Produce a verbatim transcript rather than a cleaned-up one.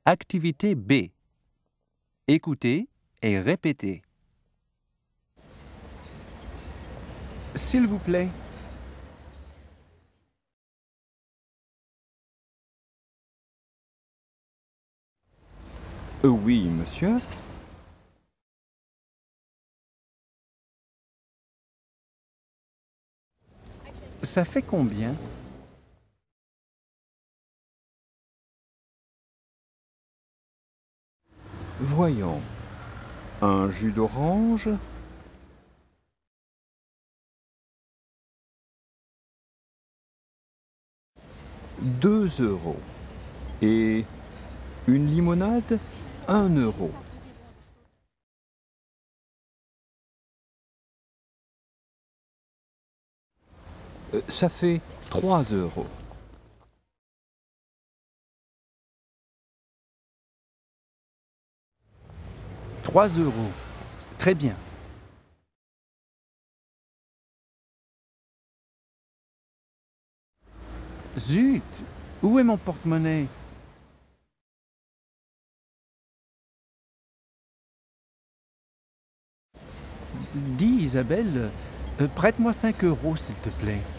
Activité B. Écoutez et répétez. S'il vous plaît. Euh, oui, monsieur. Ça fait combien? Voyons. Un jus d'orange, deux euros. Et une limonade, un euro. Euh, ça fait trois euros. Trois euros. Très bien. Zut! Où est mon porte-monnaie? Dis, Isabelle, euh, prête-moi cinq euros, s'il te plaît.